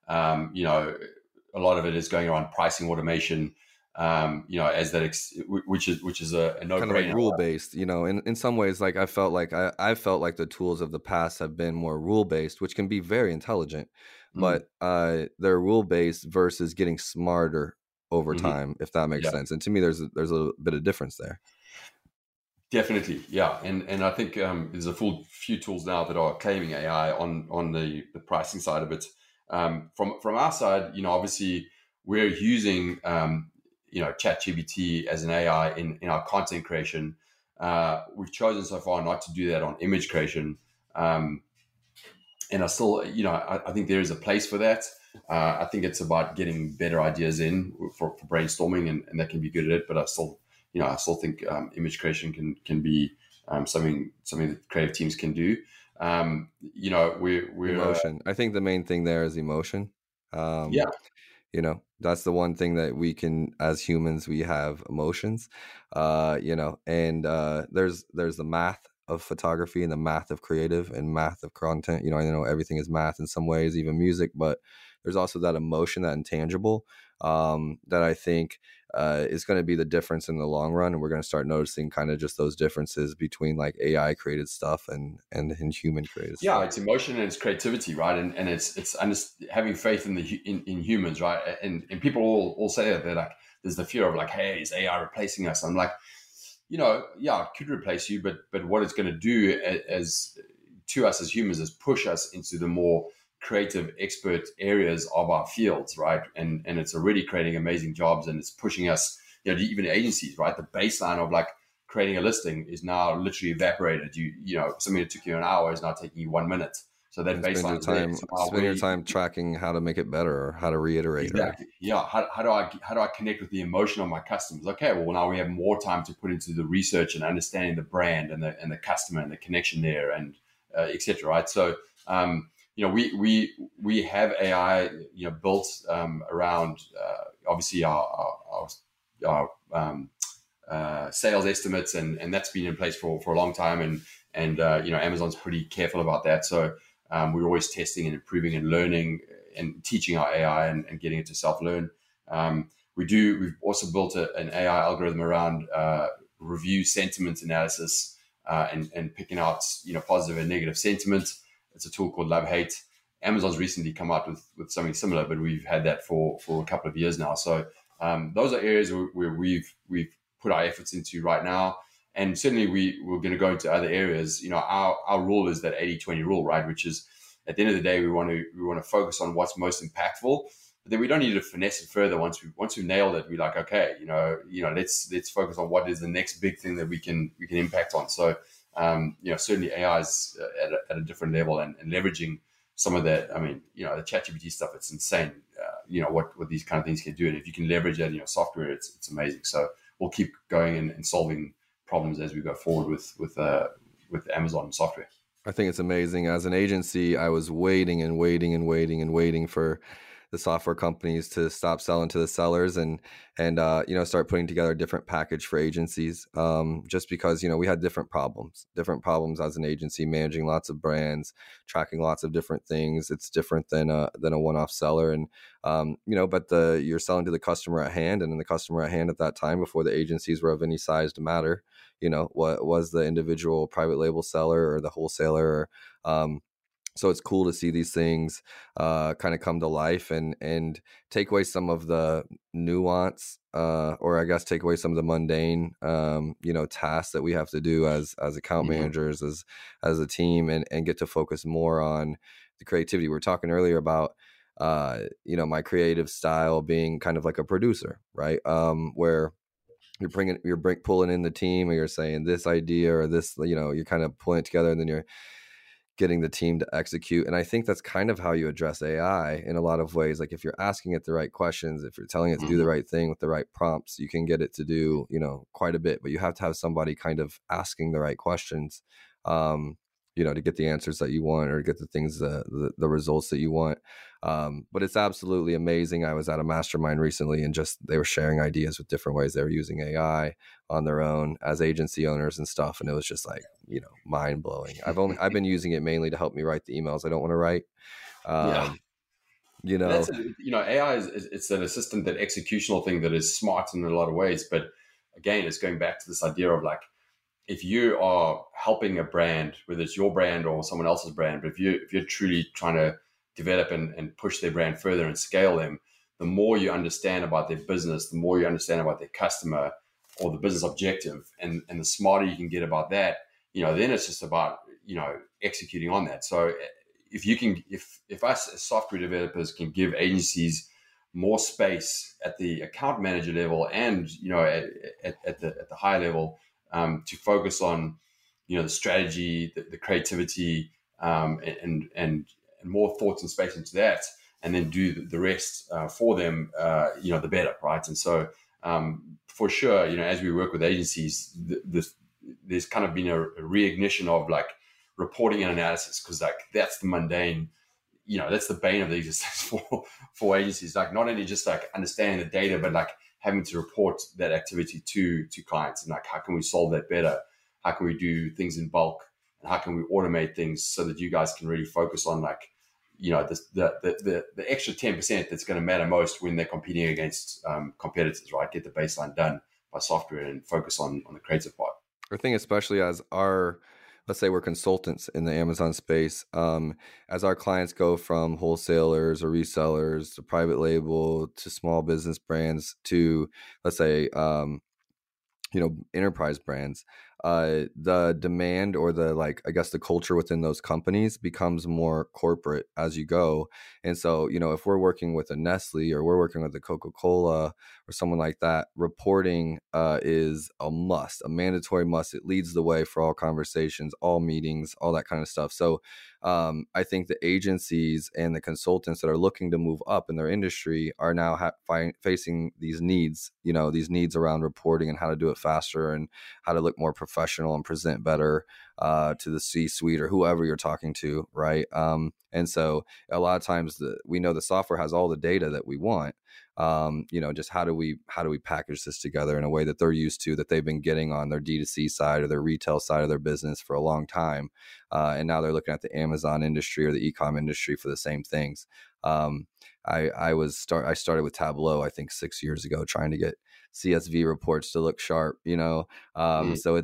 A lot of it is going around pricing automation, as that, which is a no-brainer. Kind of like rule-based, in some ways, like I felt like the tools of the past have been more rule-based, which can be very intelligent, but they're rule-based versus getting smarter over time, if that makes sense. And to me, there's a bit of difference there. Definitely, yeah, and I think there's a few tools now that are claiming AI on the pricing side of it. From our side, obviously we're using ChatGPT as an AI in our content creation. We've chosen so far not to do that on image creation, and I still, I think there is a place for that. I think it's about getting better ideas in for brainstorming, and that can be good at it. But I still think image creation can be something that creative teams can do. We're emotion. I think the main thing there is emotion. That's the one thing that we can, as humans, we have emotions, and there's the math of photography and the math of creative and math of content. I know everything is math in some ways, even music, but there's also that emotion, that intangible, that I think is going to be the difference in the long run. And we're going to start noticing kind of just those differences between like AI created stuff and human created stuff. Yeah, it's emotion and it's creativity, right? And it's having faith in humans, right? And people all say that they're like, there's the fear of like, hey, is AI replacing us? I'm like, it could replace you, but what it's going to do to us as humans is push us into the more creative expert areas of our fields, right? And it's already creating amazing jobs, and it's pushing us, even agencies, right? The baseline of like creating a listing is now literally evaporated. You know, something that took you an hour is now taking you 1 minute. So that baseline is there. So spend your time tracking how to make it better or how to reiterate. Exactly. Yeah. How do I connect with the emotion of my customers? Okay. Well, now we have more time to put into the research and understanding the brand and the customer and the connection there and et cetera. Right. So, you know, we have AI, you know, built around obviously our sales estimates, and that's been in place for a long time. And you know, Amazon's pretty careful about that. So we're always testing and improving and learning and teaching our AI and getting it to self-learn. We've also built an AI algorithm around review sentiment analysis and picking out, you know, positive and negative sentiment. It's a tool called Love Hate. Amazon's recently come out with something similar, but we've had that for a couple of years now. So those are areas where we've put our efforts into right now. And certainly we're going to go into other areas. You know, our rule is that 80-20 rule, right? Which is at the end of the day, we want to focus on what's most impactful, but then we don't need to finesse it further. Once we nailed it, we're like, okay, you know, let's focus on what is the next big thing that we can impact on. So, you know, certainly AI is at a different level and leveraging some of that. I mean, you know, the ChatGPT stuff, it's insane. You know, what these kind of things can do. And if you can leverage that in your software, it's amazing. So we'll keep going and solving problems as we go forward with Amazon software. I think it's amazing. As an agency, I was waiting for the software companies to stop selling to the sellers and you know, start putting together a different package for agencies. Just because, you know, we had different problems as an agency, managing lots of brands, tracking lots of different things. It's different than a one-off seller. And, you know, but you're selling to the customer at hand, and then the customer at hand at that time, before the agencies were of any size to matter, you know, what was the individual private label seller or the wholesaler, so it's cool to see these things kind of come to life and take away some of the nuance, or I guess take away some of the mundane, you know, tasks that we have to do as account managers, as a team, and get to focus more on the creativity. We were talking earlier about, you know, my creative style being kind of like a producer, right? Where you're pulling in the team, or you're saying this idea or this, you know, you're kind of pulling it together, and then you're getting the team to execute. And I think that's kind of how you address AI in a lot of ways. Like if you're asking it the right questions, if you're telling it to do the right thing with the right prompts, you can get it to do, you know, quite a bit. But you have to have somebody kind of asking the right questions, you know, to get the answers that you want, or to get the things, the results that you want. But it's absolutely amazing. I was at a mastermind recently, and just they were sharing ideas with different ways they were using AI on their own as agency owners and stuff, and it was just like, you know, mind blowing. I've been using it mainly to help me write the emails I don't want to write. You know, you know, AI it's an assistant, that executional thing that is smart in a lot of ways. But again, it's going back to this idea of like, if you are helping a brand, whether it's your brand or someone else's brand, but if you're truly trying to develop and push their brand further and scale them, the more you understand about their business, the more you understand about their customer or the business objective, and the smarter you can get about that, you know, then it's just about, you know, executing on that. So if us as software developers can give agencies more space at the account manager level, and, you know, at the higher level, to focus on, you know, the strategy, the creativity, and more thoughts and space into that, and then do the rest for them, you know, the better, right? And so, for sure, you know, as we work with agencies, there's kind of been a reignition of like reporting and analysis, because like that's the mundane, you know, that's the bane of the existence for agencies. Like not only just like understanding the data, but like having to report that activity to clients, and like, how can we solve that better? How can we do things in bulk? And how can we automate things so that you guys can really focus on like, you know, the extra 10% that's going to matter most when they're competing against competitors, right? Get the baseline done by software and focus on the creative part. I think especially as let's say we're consultants in the Amazon space, as our clients go from wholesalers or resellers to private label to small business brands to, let's say, you know, enterprise brands, the demand or the, like, I guess the culture within those companies becomes more corporate as you go. And so, if we're working with a Nestle or we're working with a Coca-Cola or someone like that, reporting is a must, a mandatory must. It leads the way for all conversations, all meetings, all that kind of stuff. So I think the agencies and the consultants that are looking to move up in their industry are now facing these needs, these needs around reporting and how to do it faster and how to look more professional and present better to the C-suite or whoever you're talking to, right? And so a lot of times we know the software has all the data that we want. Just how do we package this together in a way that they're used to, that they've been getting on their D2C side or their retail side of their business for a long time. And now they're looking at the Amazon industry or the e-com industry for the same things. I started with Tableau, I think 6 years ago, trying to get CSV reports to look sharp, so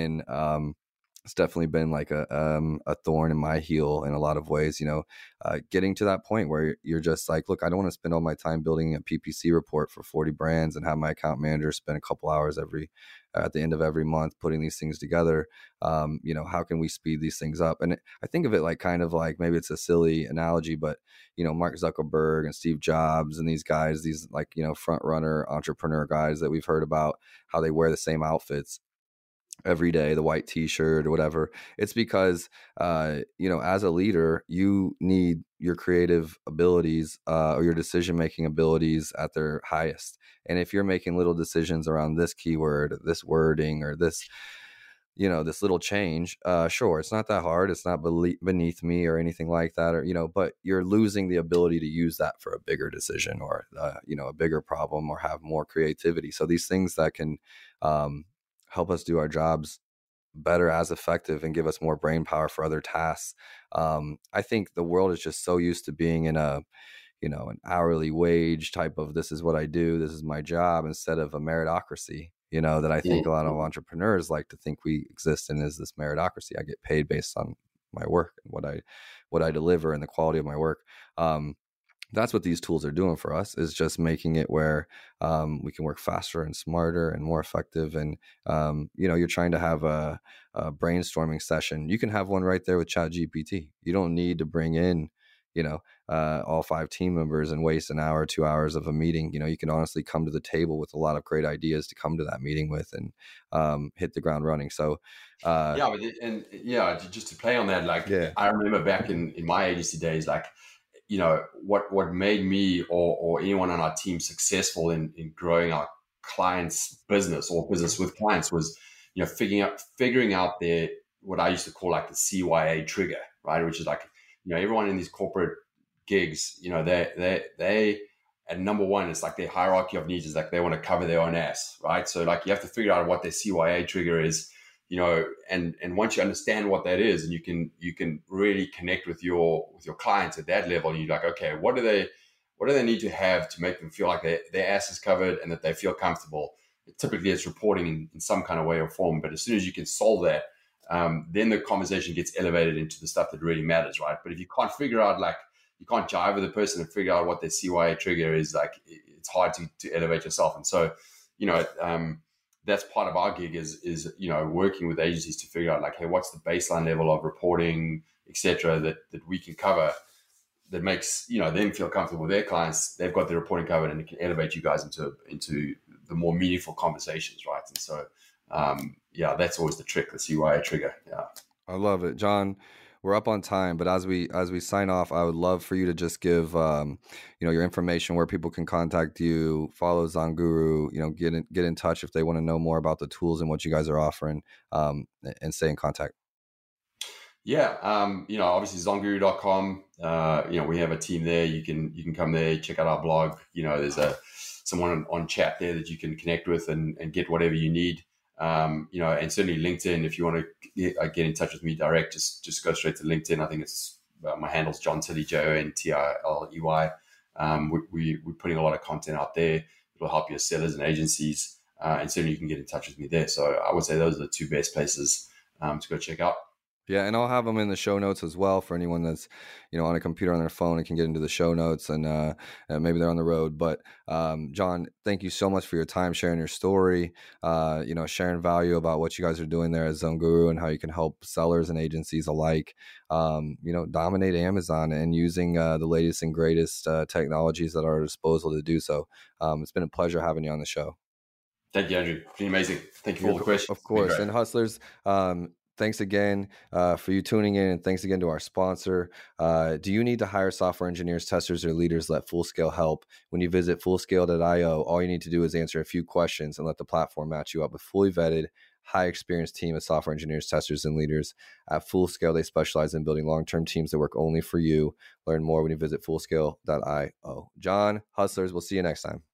it's definitely been like a thorn in my heel in a lot of ways, getting to that point where you're just like, look, I don't want to spend all my time building a PPC report for 40 brands and have my account manager spend a couple hours at the end of every month putting these things together. How can we speed these things up? And I think of it like, kind of like, maybe it's a silly analogy, but Mark Zuckerberg and Steve Jobs and these guys, these like, front runner entrepreneur guys that we've heard about, how they wear the same outfits every day, the white t-shirt or whatever. It's because, as a leader, you need your creative abilities or your decision-making abilities at their highest. And if you're making little decisions around this keyword, this wording, or this, this little change, sure, it's not that hard. It's not beneath me or anything like that, or, but you're losing the ability to use that for a bigger decision or, a bigger problem or have more creativity. So these things that can, help us do our jobs better, as effective, and give us more brain power for other tasks. I think the world is just so used to being in an hourly wage type of, this is what I do, this is my job, instead of a meritocracy, that I think a lot of entrepreneurs like to think we exist in, is this meritocracy. I get paid based on my work and what I deliver and the quality of my work. That's what these tools are doing for us, is just making it where we can work faster and smarter and more effective. And, you're trying to have a brainstorming session. You can have one right there with ChatGPT. You don't need to bring in, all 5 team members and waste an hour, 2 hours of a meeting. You can honestly come to the table with a lot of great ideas to come to that meeting with and hit the ground running. So, just to play on that, I remember back in my agency days, what made me or anyone on our team successful in growing our clients' business or business with clients was, figuring out what I used to call like the CYA trigger, right? Which is like, everyone in these corporate gigs, they at number one, it's like their hierarchy of needs is like they want to cover their own ass, right? So like you have to figure out what their CYA trigger is, and once you understand what that is, and you can really connect with your clients at that level, and you're like, okay, what do they need to have to make them feel like their ass is covered and that they feel comfortable? Typically it's reporting in some kind of way or form, but as soon as you can solve that, then the conversation gets elevated into the stuff that really matters, right? But if you can't figure out, like, you can't jive with the person and figure out what their CYA trigger is, like, it's hard to elevate yourself. And so, that's part of our gig is working with agencies to figure out, like, hey, what's the baseline level of reporting, et cetera, that we can cover that makes, them feel comfortable with their clients. They've got their reporting covered, and it can elevate you guys into the more meaningful conversations, right? And so, that's always the trick, the CYA trigger. Yeah. I love it, John. We're up on time, but as we sign off, I would love for you to just give your information, where people can contact you, follow Zonguru, get in touch if they want to know more about the tools and what you guys are offering, and stay in contact. Yeah, obviously zonguru.com. We have a team there. You can come there, check out our blog. There's someone on chat there that you can connect with and get whatever you need. And certainly LinkedIn, if you want to get in touch with me direct, just go straight to LinkedIn. I think it's my handle's John Tilley, JONTILEY. We're putting a lot of content out there. It'll help your sellers and agencies, and certainly you can get in touch with me there. So I would say those are the 2 best places to go check out. Yeah, and I'll have them in the show notes as well for anyone that's, on a computer on their phone and can get into the show notes, and maybe they're on the road. But John, thank you so much for your time sharing your story, sharing value about what you guys are doing there as Zone Guru and how you can help sellers and agencies alike, dominate Amazon and using the latest and greatest technologies at our disposal to do so. It's been a pleasure having you on the show. Thank you, Andrew. It's been amazing. Thank you for all the questions. Of course. And hustlers, thanks again for you tuning in, and thanks again to our sponsor. Do you need to hire software engineers, testers, or leaders? Let Fullscale help. When you visit fullscale.io, all you need to do is answer a few questions and let the platform match you up with fully vetted, high experienced team of software engineers, testers, and leaders. At Fullscale, they specialize in building long-term teams that work only for you. Learn more when you visit fullscale.io. John, hustlers, we'll see you next time.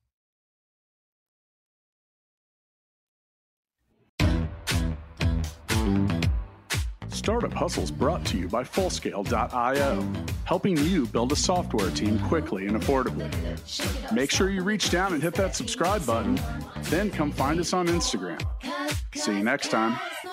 Startup Hustles brought to you by Fullscale.io, helping you build a software team quickly and affordably. Make sure you reach down and hit that subscribe button, then come find us on Instagram. See you next time.